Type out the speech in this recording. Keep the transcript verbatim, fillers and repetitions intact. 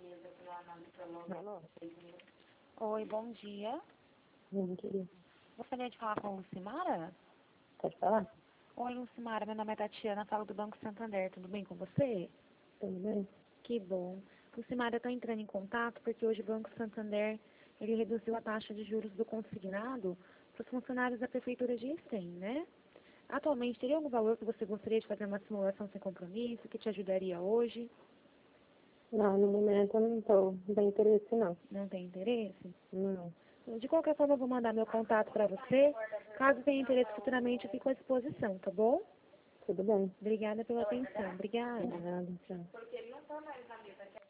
Alô? Oi, bom dia. Bom dia. Gostaria de falar com a Lucimara? Pode falar? Oi, Lucimara, meu nome é Tatiana, falo do Banco Santander, tudo bem com você? Tudo bem? Que bom. Lucimara, eu estou entrando em contato porque hoje o Banco Santander ele reduziu a taxa de juros do consignado para os funcionários da Prefeitura de Icém, né? Atualmente, teria algum valor que você gostaria de fazer uma simulação sem compromisso, que te ajudaria hoje? Não, no momento eu não estou bem interesse, não. Não tem interesse? Não. De qualquer forma, eu vou mandar meu contato para você. Caso tenha interesse futuramente, eu fico à disposição, tá bom? Tudo bem. Obrigada pela atenção. Obrigada. Nada, tchau.